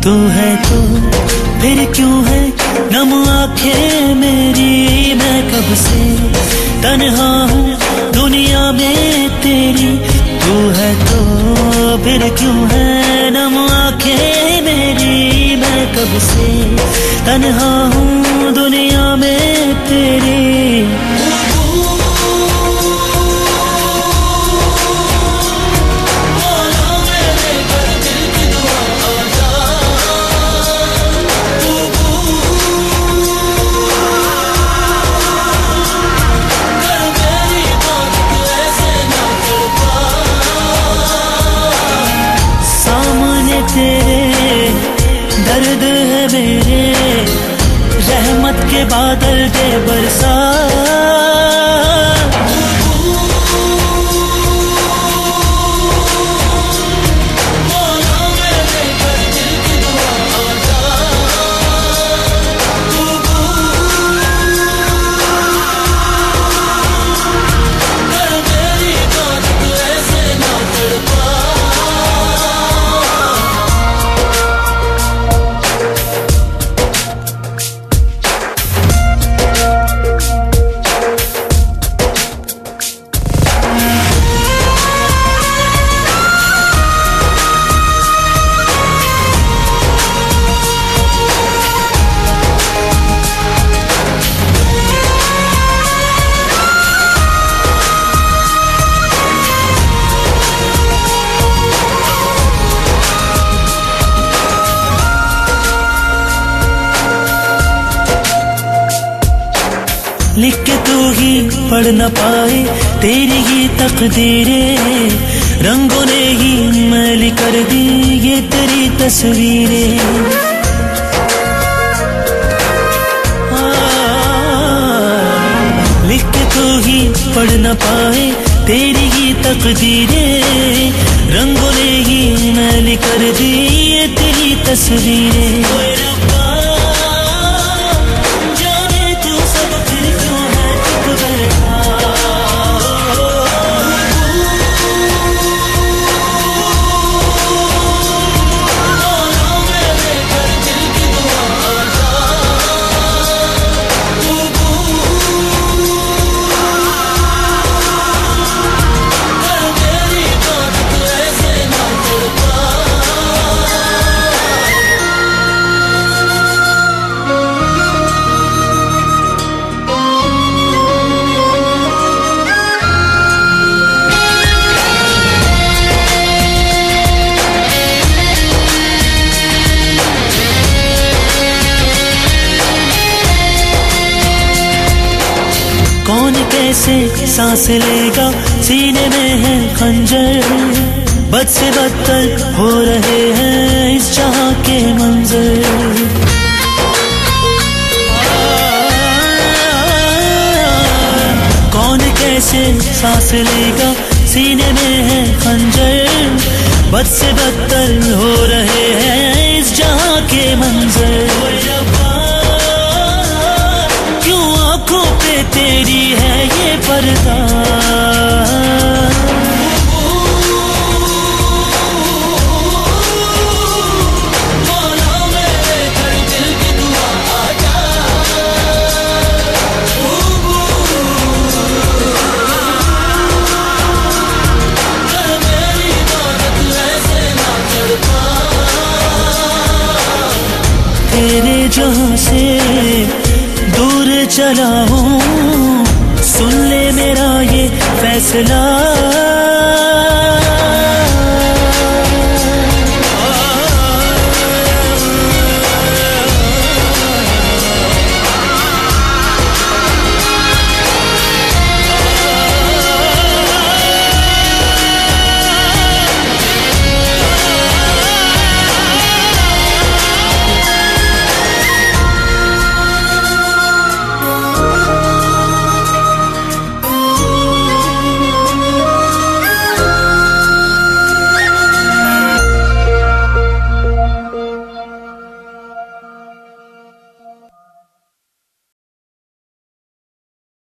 तू है तो फिर क्यों है नम आंखें मेरी, मैं कब से तन्हा हूँ दुनिया में तेरी। तू है तो फिर क्यों है नम आंखें मेरी, मैं कब से तन्हा हूँ दुनिया में तेरी। तेरे दर्द है मेरे, रहमत के बादल दे बरसा। लिख के तू ही पढ़ न पाए तेरी ही तकदीरें, रंगों ने ही मैली कर दी ये तेरी तस्वीरें। लिख के तू ही पढ़ न पाए तेरी ही तकदीरें, रंगों ने ही मैली कर दी ये तेरी तस्वीरें। कौन कैसे सांस लेगा सीने में है खंजर, बद से बदतर हो रहे हैं इस जहां के मंजर। कौन कैसे सांस लेगा सीने में है खंजर, बद से बदतर हो रहे हैं इस जहां के मंजर। आँखों पे तेरी है ये पर्दा, तेरे जहां से दूर चला हूँ, सुन ले मेरा ये फैसला।